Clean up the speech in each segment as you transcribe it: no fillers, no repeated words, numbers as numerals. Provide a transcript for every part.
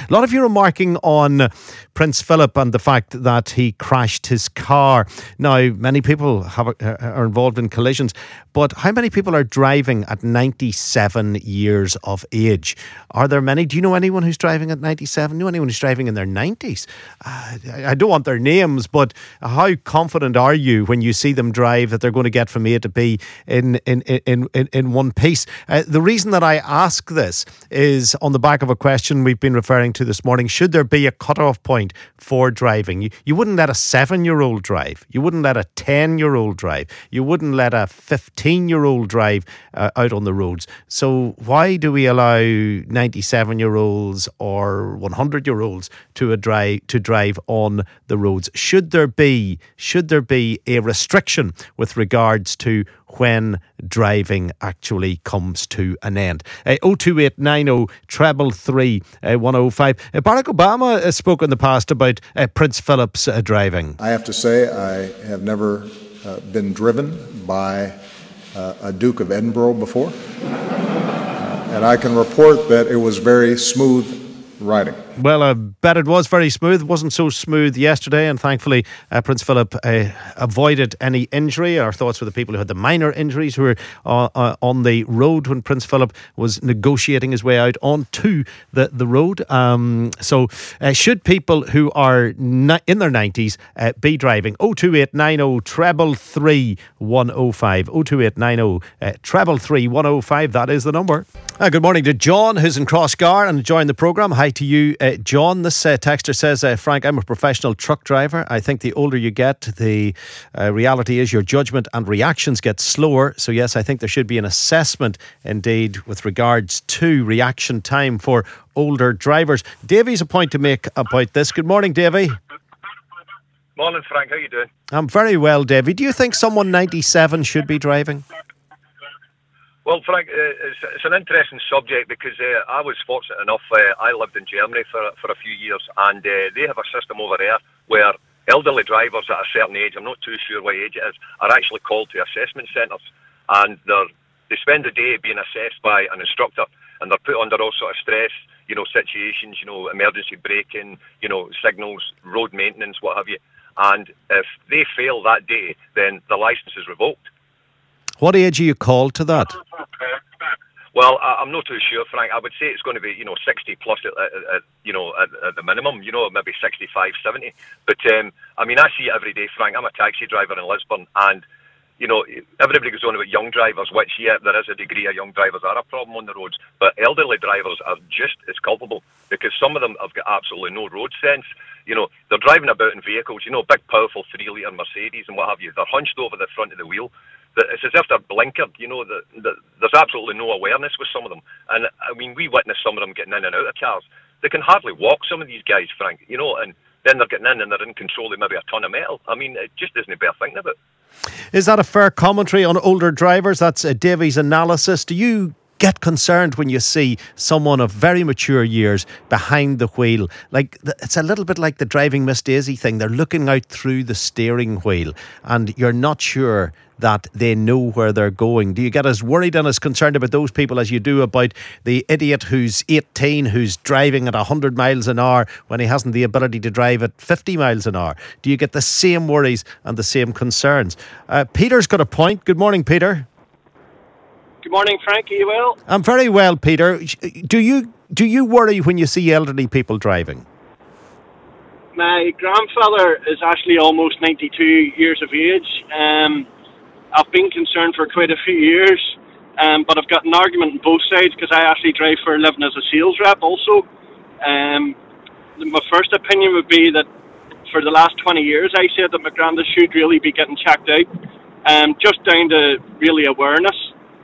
A lot of you are remarking on Prince Philip and the fact that he crashed his car. Now, many people are involved in collisions, but how many people are driving at 97 years of age? Are there many? Do you know anyone who's driving at 97? Know anyone who's driving in their 90s? I don't want their names, but how confident are you when you see them drive that they're going to get from A to B in one piece? The reason that I ask this is on the back of a question we've been referring to this morning. Should there be a cut-off point for driving? You wouldn't let a 7-year-old drive. You wouldn't let a 10-year-old drive. You wouldn't let a 15-year-old drive out on the roads. So why do we allow 97-year-olds or 100-year-olds to drive on the roads? Should there be a restriction with regards to when driving actually comes to an end? 02890 333 105. Barack Obama has spoken in the past about Prince Philip's driving. I have to say I have never been driven by a Duke of Edinburgh before. And I can report that it was very smooth riding. Well, I bet it was very smooth. It wasn't so smooth yesterday, and thankfully Prince Philip avoided any injury. Our thoughts were the people who had the minor injuries, who were on the road when Prince Philip was negotiating his way out onto the road. So should people who are in their 90s be driving? 02890 333 105. 02890 333 105. That is the number. Good morning to John, who's in Crossgar and enjoying the programme. Hi to you, John. This texter says, Frank, I'm a professional truck driver. I think the older you get, the reality is your judgment and reactions get slower. So yes, I think there should be an assessment indeed with regards to reaction time for older drivers. Davy's a point to make about this. Good morning, Davy. Morning, Frank. How you doing? I'm very well, Davy. Do you think someone 97 should be driving? Well, Frank, it's an interesting subject because I was fortunate enough, I lived in Germany for a few years, and they have a system over there where elderly drivers at a certain age, I'm not too sure what age it is, are actually called to assessment centres, and they spend the day being assessed by an instructor, and they're put under all sort of stress, situations, emergency braking, signals, road maintenance, what have you, and if they fail that day, then the licence is revoked. What age are you called to that? Well, I'm not too sure, Frank. I would say it's going to be, 60 plus at the minimum, maybe 65, 70. But, I see it every day, Frank. I'm a taxi driver in Lisbon, and, everybody goes on about young drivers, which, yeah, there is a degree of young drivers are a problem on the roads, but elderly drivers are just as culpable because some of them have got absolutely no road sense. They're driving about in vehicles, big, powerful 3-litre Mercedes and what have you. They're hunched over the front of the wheel. It's as if they're blinkered, there's absolutely no awareness with some of them. And, we witness some of them getting in and out of cars. They can hardly walk, some of these guys, Frank, and then they're getting in and they're in control of maybe a ton of metal. It just isn't worth thinking about. Is that a fair commentary on older drivers? That's Davy's analysis. Do you get concerned when you see someone of very mature years behind the wheel? It's a little bit like the driving Miss Daisy thing. They're looking out through the steering wheel and you're not sure that they know where they're going. Do you get as worried and as concerned about those people as you do about the idiot who's 18 who's driving at 100 miles an hour when he hasn't the ability to drive at 50 miles an hour? Do you get the same worries and the same concerns? Peter's got a point. Good morning, Peter. Good morning, Frank. Are you well? I'm very well, Peter. Do you worry when you see elderly people driving? My grandfather is actually almost 92 years of age. I've been concerned for quite a few years, but I've got an argument on both sides because I actually drive for a living as a sales rep also. My first opinion would be that for the last 20 years I said that my granddad should really be getting checked out, just down to really awareness.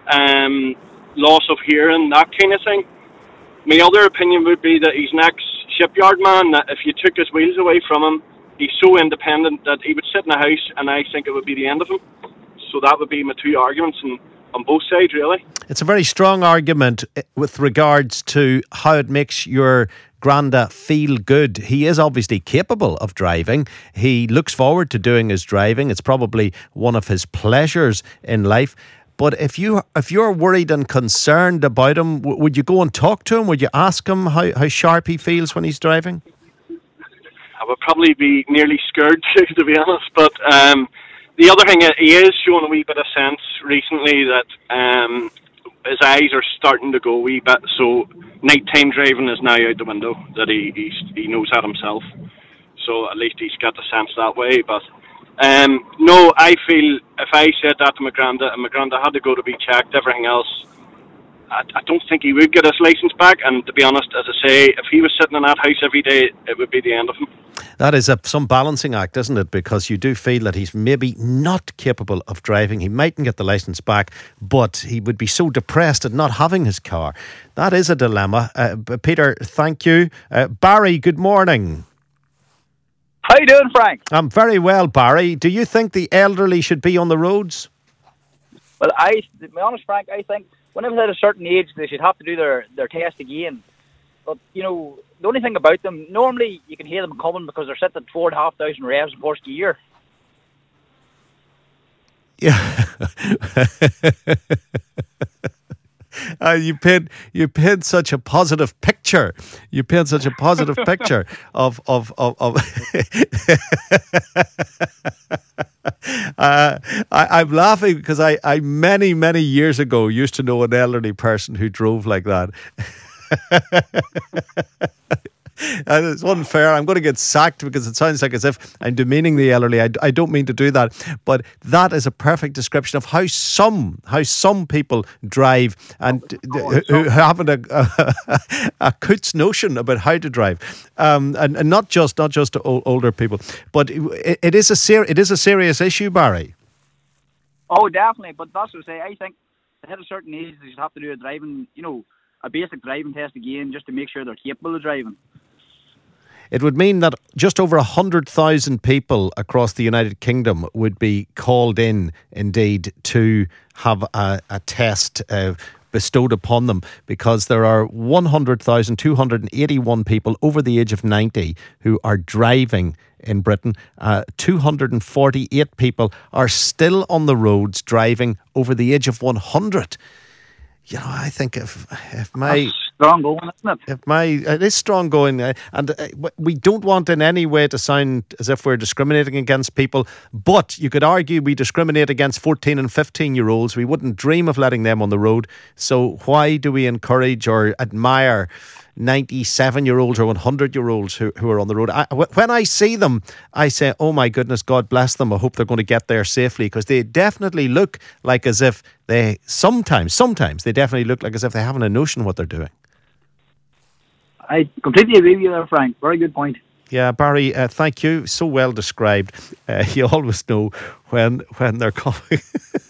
Loss of hearing, that kind of thing. My other opinion would be that he's an ex-shipyard man, that if you took his wheels away from him, he's so independent that he would sit in a house and I think it would be the end of him. So that would be my two arguments on both sides, really. It's a very strong argument with regards to how it makes your Granda feel good. He is obviously capable of driving. He looks forward to doing his driving. It's probably one of his pleasures in life. But if you're worried and concerned about him, would you go and talk to him? Would you ask him how sharp he feels when he's driving? I would probably be nearly scared to be honest. But the other thing, he is showing a wee bit of sense recently that his eyes are starting to go a wee bit. So nighttime driving is now out the window. That he knows that himself. So at least he's got the sense that way. But no, I feel if I said that to my granda and my granda had to go to be checked, everything else, I don't think he would get his licence back. And to be honest, as I say, if he was sitting in that house every day, it would be the end of him. That is some balancing act, isn't it? Because you do feel that he's maybe not capable of driving. He mightn't get the licence back, but he would be so depressed at not having his car. That is a dilemma. Peter, thank you. Barry, good morning. How you doing, Frank? I'm very well, Barry. Do you think the elderly should be on the roads? Well, to be honest, Frank, I think whenever they're at a certain age, they should have to do their test again. But, the only thing about them, normally you can hear them coming because they're set at 4,500 revs in first gear. Yeah. You paint such a positive picture. You paint such a positive picture of I'm laughing because I many years ago used to know an elderly person who drove like that. And it's unfair. I'm going to get sacked because it sounds like as if I'm demeaning the elderly. I don't mean to do that, but that is a perfect description of how some people drive and who haven't a coot's notion about how to drive, and not just older people, but it is a serious issue, Barry. Oh, definitely. But that's what I say. I think at a certain age they should have to do a basic driving test again, just to make sure they're capable of driving. It would mean that just over 100,000 people across the United Kingdom would be called in, indeed, to have a test bestowed upon them, because there are 100,281 people over the age of 90 who are driving in Britain. 248 people are still on the roads driving over the age of 100. I think if my... That's strong going, isn't it? It is strong going, and we don't want in any way to sound as if we're discriminating against people, but you could argue we discriminate against 14 and 15-year-olds. We wouldn't dream of letting them on the road. So why do we encourage or admire 97-year-olds or 100-year-olds who are on the road? When I see them, I say, oh my goodness, God bless them. I hope they're going to get there safely, because they definitely look like as if they sometimes they definitely look like as if they haven't a notion what they're doing. I completely agree with you there, Frank. Very good point. Yeah, Barry, thank you. So well described. You always know when they're coming.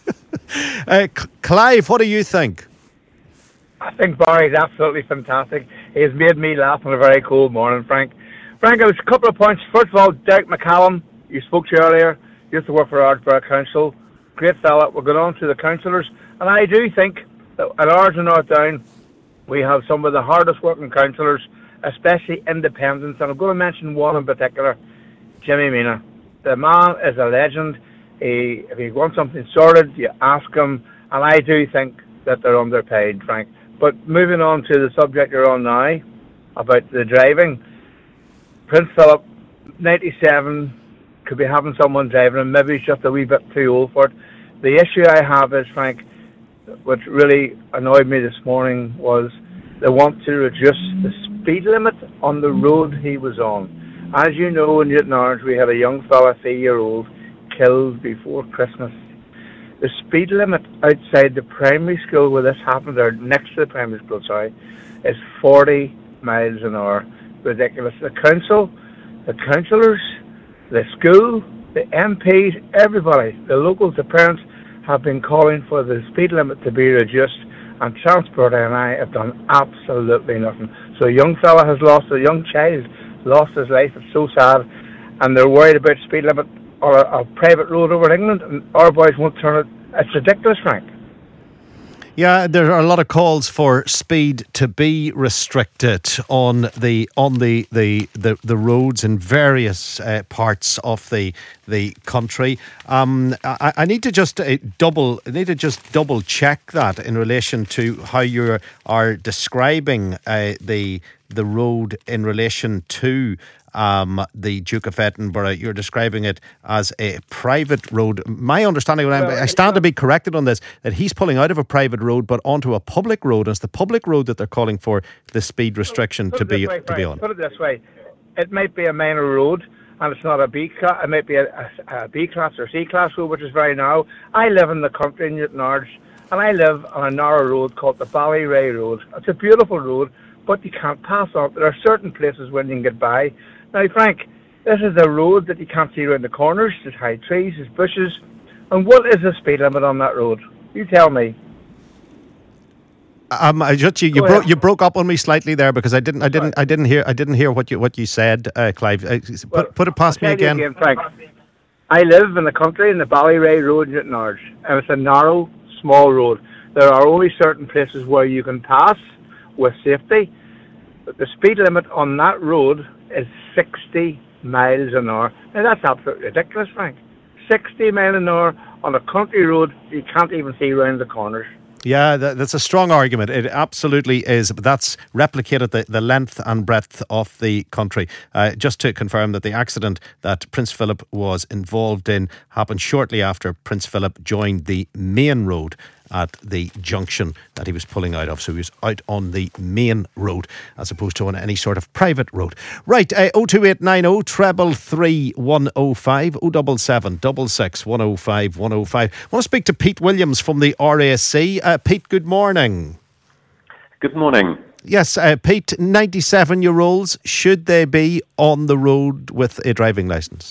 Clive, what do you think? I think Barry's absolutely fantastic. He has made me laugh on a very cold morning, Frank. Frank, there's a couple of points. First of all, Derek McCallum, you spoke to earlier, used to work for Ardsborough Council. Great fella. We're going on to the councillors. And I do think that at Ards and North Down, we have some of the hardest working councillors, especially independents. And I'm going to mention one in particular, Jimmy Mina. The man is a legend. If he wants something sorted, you ask him. And I do think that they're underpaid, Frank. But moving on to the subject you're on now, about the driving, Prince Philip, 97, could be having someone driving him. Maybe he's just a wee bit too old for it. The issue I have is, Frank, what really annoyed me this morning was they want to reduce the speed limit on the road he was on. As you know, in Newton Orange, we had a young fella, 3-year-old, killed before Christmas. The speed limit outside the primary school where this happened, or next to the primary school, is 40 miles an hour. Ridiculous. The council, the councillors, the school, the MPs, everybody, the locals, the parents, have been calling for the speed limit to be reduced, and Transport NI have done absolutely nothing. So a young fella a young child lost his life. It's so sad, and they're worried about speed limit on a private road over in England, and our boys won't turn it. It's ridiculous, Frank. Yeah, there are a lot of calls for speed to be restricted on the roads in various parts of the country. I need to just double check that in relation to how you are describing the road in relation to the Duke of Edinburgh. You're describing it as a private road. My understanding, I stand to be corrected on this, that he's pulling out of a private road but onto a public road. And it's the public road that they're calling for the speed restriction to be on. Put it this way. It might be a minor road and it's not a B class. It might be a B class or C class road, which is very narrow. I live in the country in Newtownards, and I live on a narrow road called the Ballyray Road. It's a beautiful road, but you can't pass on. There are certain places when you can get by. Now, Frank, this is a road that you can't see around the corners. There's high trees, there's bushes. And what is the speed limit on that road? You tell me. You broke up on me slightly there because I didn't hear what you said, Clive. Put it past me again. Frank. I live in the country in the Ballyray Road in Newtownards, and it's a narrow, small road. There are only certain places where you can pass with safety, but the speed limit on that road is 60 miles an hour. Now that's absolutely ridiculous, Frank. 60 miles an hour on a country road you can't even see around the corners. Yeah, that's a strong argument. It absolutely is. But that's replicated the length and breadth of the country. Just to confirm that the accident that Prince Philip was involved in happened shortly after Prince Philip joined the main road at the junction that he was pulling out of. So he was out on the main road as opposed to on any sort of private road. Right, 02890 333 105 077 66 105 105. I want to speak to Pete Williams from the RAC. Pete, good morning. Good morning. Yes, Pete, 97-year-olds, should they be on the road with a driving licence?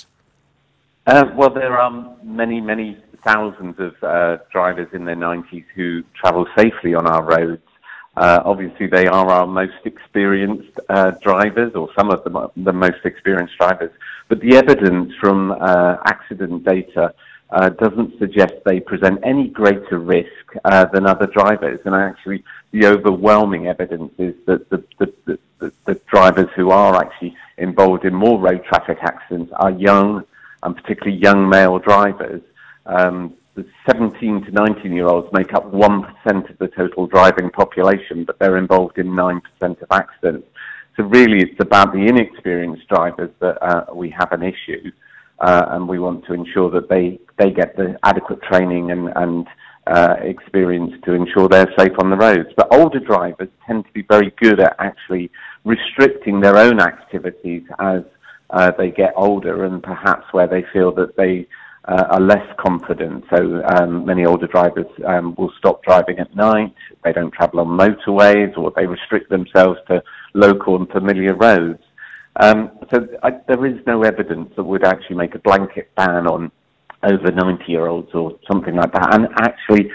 Well, there are many thousands of drivers in their 90s who travel safely on our roads. Obviously, they are our most experienced drivers, or some of them are the most experienced drivers. But the evidence from accident data doesn't suggest they present any greater risk than other drivers. And actually, the overwhelming evidence is that the drivers who are actually involved in more road traffic accidents are young, and particularly young male drivers. The 17 to 19-year-olds make up 1% of the total driving population, but they're involved in 9% of accidents. So really, it's about the inexperienced drivers that we have an issue, and we want to ensure that they get the adequate training and experience to ensure they're safe on the roads. But older drivers tend to be very good at actually restricting their own activities as they get older, and perhaps where they feel that they are less confident. So many older drivers will stop driving at night, they don't travel on motorways, or they restrict themselves to local and familiar roads. There is no evidence that would actually make a blanket ban on over 90-year-olds or something like that. And actually,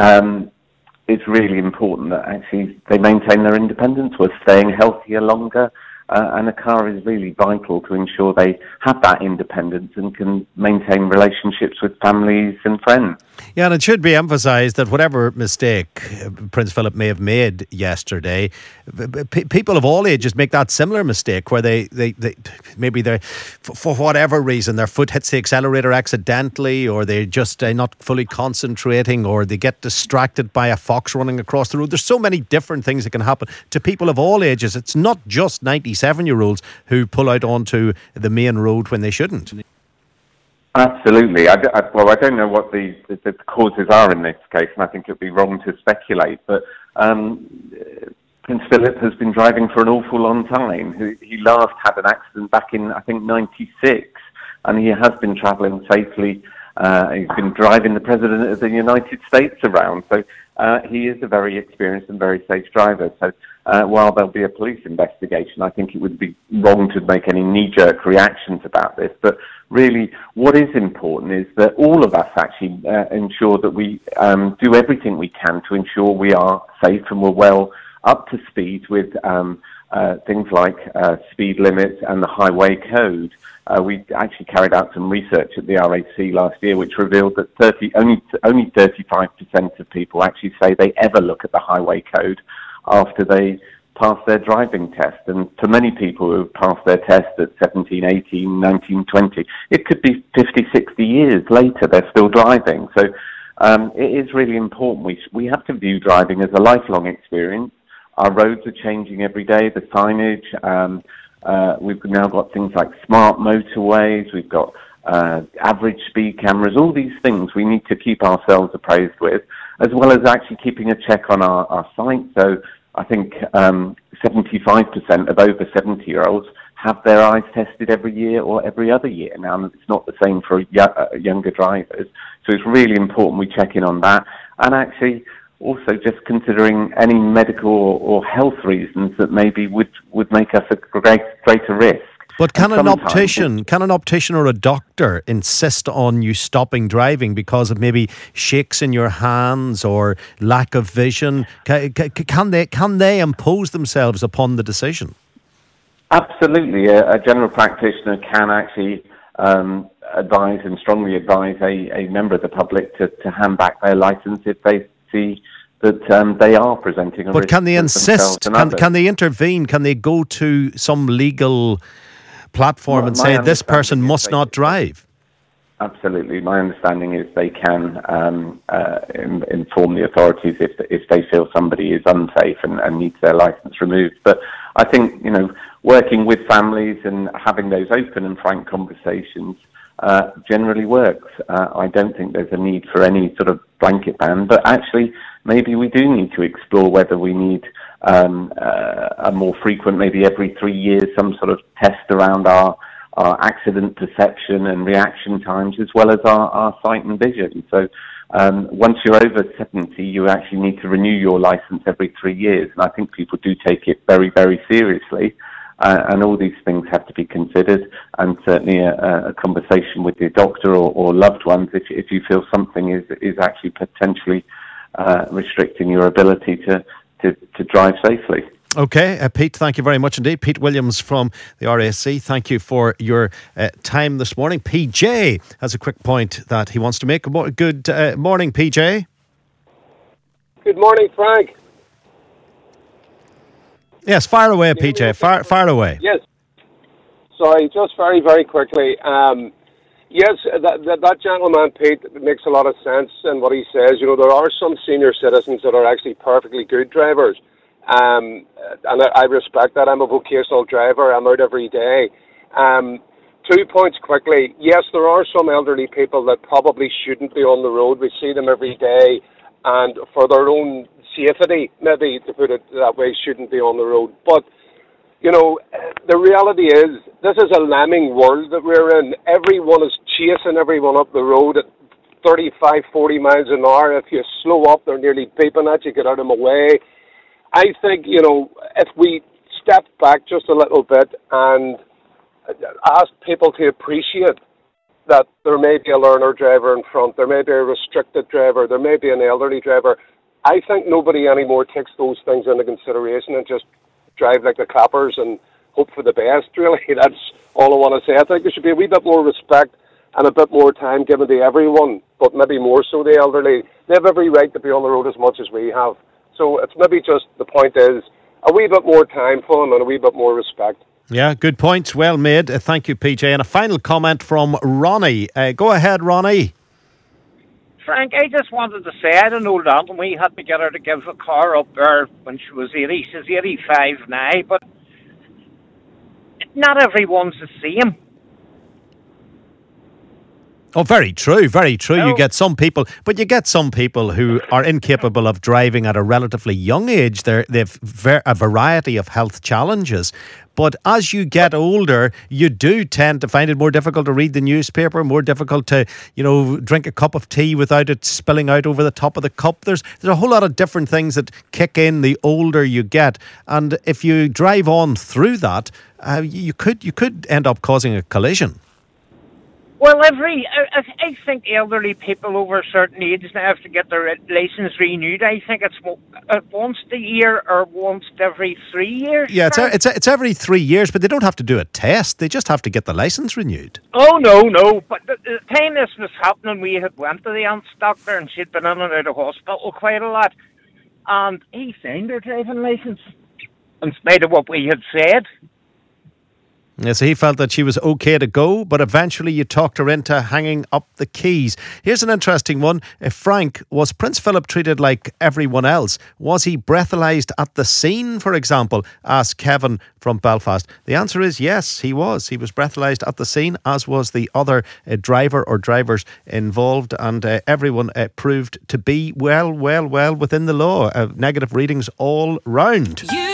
it's really important that actually they maintain their independence. We're staying healthier longer. And a car is really vital to ensure they have that independence and can maintain relationships with families and friends. Yeah, and it should be emphasised that whatever mistake Prince Philip may have made yesterday, people of all ages make that similar mistake where they maybe for whatever reason their foot hits the accelerator accidentally, or they're just not fully concentrating, or they get distracted by a fox running across the road. There's so many different things that can happen to people of all ages. It's not just 97-year-olds who pull out onto the main road when they shouldn't. Absolutely. I don't know what the causes are in this case, and I think it would be wrong to speculate, but Prince Philip has been driving for an awful long time. He last had an accident back in, I think, 96, and he has been travelling safely. He's been driving the President of the United States around, so he is a very experienced and very safe driver. So while there'll be a police investigation, I think it would be wrong to make any knee-jerk reactions about this. But really, what is important is that all of us actually ensure that we do everything we can to ensure we are safe and we're well up to speed with things like speed limits and the highway code. We actually carried out some research at the RAC last year, which revealed that only 35% of people actually say they ever look at the highway code after they pass their driving test. And for many people who pass their test at 17, 18, 19, 20, it could be 50, 60 years later they're still driving. So it is really important. We have to view driving as a lifelong experience. Our roads are changing every day, the signage. We've now got things like smart motorways. We've got average speed cameras. All these things we need to keep ourselves appraised with, as well as actually keeping a check on our site. So I think 75% of over 70-year-olds have their eyes tested every year or every other year. Now, it's not the same for younger drivers. So it's really important we check in on that. And actually, also just considering any medical or health reasons that maybe would make us a greater risk. But can an optician or a doctor insist on you stopping driving because of maybe shakes in your hands or lack of vision? Can they impose themselves upon the decision? Absolutely. A general practitioner can actually advise and strongly advise a member of the public to hand back their licence if they see that they are presenting a risk. But can they insist? Can they intervene? Can they go to some legal platform and say this person must not drive? Absolutely. My understanding is they can inform the authorities if they feel somebody is unsafe and needs their licence removed. But I think, working with families and having those open and frank conversations generally works. I don't think there's a need for any sort of blanket ban, but actually maybe we do need to explore whether we need a more frequent, maybe every 3 years, some sort of test around our accident perception and reaction times, as well as our sight and vision. So once you're over 70, you actually need to renew your license every 3 years. And I think people do take it very, very seriously. And all these things have to be considered, and certainly a conversation with your doctor or loved ones if you feel something is actually potentially restricting your ability to drive safely. Okay, Pete, thank you very much indeed. Pete Williams from the RAC, thank you for your time this morning. PJ has a quick point that he wants to make. Good morning, PJ. Good morning, Frank. Yes, fire away, PJ. Fire away. Yes. Sorry, just very, very quickly. Yes, that gentleman, Pete, makes a lot of sense in what he says. There are some senior citizens that are actually perfectly good drivers. And I respect that. I'm a vocational driver. I'm out every day. 2 points quickly. Yes, there are some elderly people that probably shouldn't be on the road. We see them every day. And for their own safety, maybe to put it that way, shouldn't be on the road. But, the reality is, this is a lambing world that we're in. Everyone is chasing everyone up the road at 35, 40 miles an hour. If you slow up, they're nearly beeping at you, get out of my way. I think, if we step back just a little bit and ask people to appreciate that there may be a learner driver in front, there may be a restricted driver, there may be an elderly driver. I think nobody anymore takes those things into consideration and just drive like the clappers and hope for the best, really. That's all I want to say. I think there should be a wee bit more respect and a bit more time given to everyone, but maybe more so the elderly. They have every right to be on the road as much as we have. So it's maybe just, the point is, a wee bit more time for them and a wee bit more respect. Yeah, good points. Well made. Thank you, PJ. And a final comment from Ronnie. Go ahead, Ronnie. Frank, I just wanted to say, I had an old aunt and we had to get her to give a car up there when she was 80. She's 85 now, but not everyone's the same. Oh, very true, very true. No. You get some people who are incapable of driving at a relatively young age. They've a variety of health challenges. But as you get older, you do tend to find it more difficult to read the newspaper, more difficult to, drink a cup of tea without it spilling out over the top of the cup. There's a whole lot of different things that kick in the older you get. And if you drive on through that, you could end up causing a collision. Well, I think elderly people over a certain age now have to get their license renewed. I think it's once a year or once every 3 years. Yeah, it's every 3 years, but they don't have to do a test. They just have to get the licence renewed. Oh, no. But the time this was happening, we had went to the aunt's doctor and she'd been in and out of hospital quite a lot. And he signed her driving licence in spite of what we had said. Yeah, so he felt that she was okay to go, but eventually you talked her into hanging up the keys. Here's an interesting one. Frank, was Prince Philip treated like everyone else? Was he breathalyzed at the scene, for example? Asked Kevin from Belfast. The answer is yes, he was. He was breathalyzed at the scene, as was the other driver or drivers involved, and everyone proved to be well within the law. Negative readings all round.